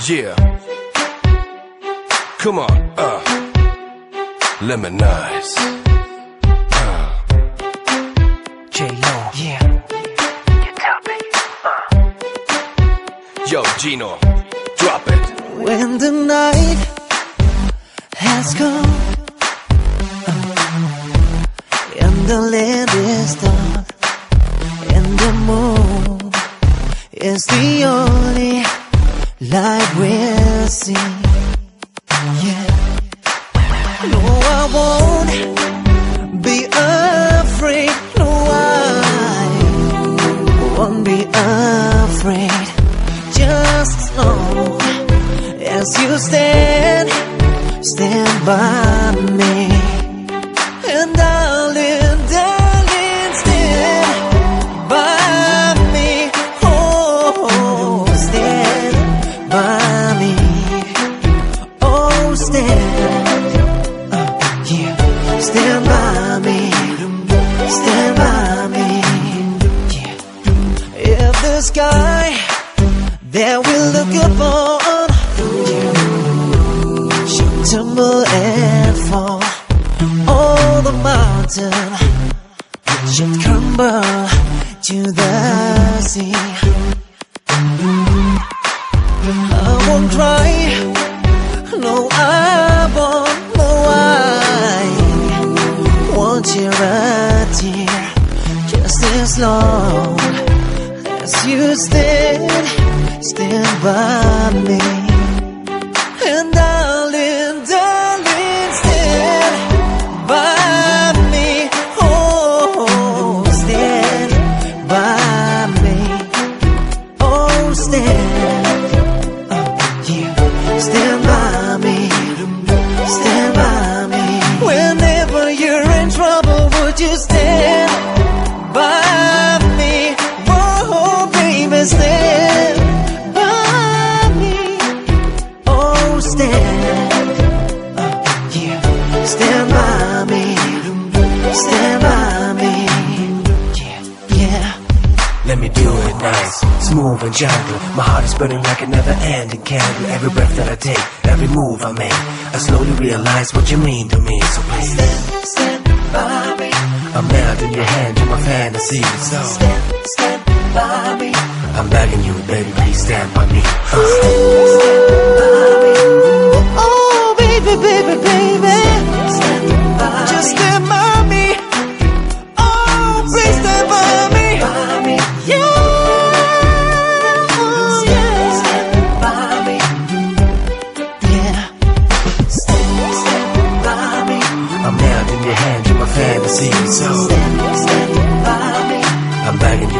Yeah. Come on, Lemonize. J-Lo, yeah. You top it. Yo, Gino, drop it. When the night has come and the land is dark and the moon is the only light we'll see. Yeah. No, I won't be afraid. No, I won't be afraid. Just as long as you stand by me. And darling, stand by me. Oh, stand by me. Oh, stand, yeah, stand by me. Stand by me, yeah. If the sky that we look upon should tumble and fall, all the mountain should crumble to the sea. I won't cry, no, I won't, no, I won't shed a tear, just as long as you stand by me. And darling, stand by me. Oh, stand by me. Oh, stand, yeah, stand by me. Stand by me. Whenever you're in trouble, would you stand by me? Oh, baby, stand by me. Oh, stand, yeah, stand by me. Stand by me, yeah. Let me do it nice, smooth and gentle. My heart is burning like a never-ending candle. Every breath that I take, every move I make, I slowly realize what you mean to me. So please stand by me. I'm mad in your hand, you're my fantasy. So Stand by me. I'm begging you, baby, please stand by me. Stand by me. Oh, baby, baby, baby. Stand by me. Just stand by me. Oh, please stand by me. Yeah. Oh, yeah. Stand by me. Yeah. Stand by me. I'm mad in your hand, you're my fantasy. So stand by me. I'm begging you,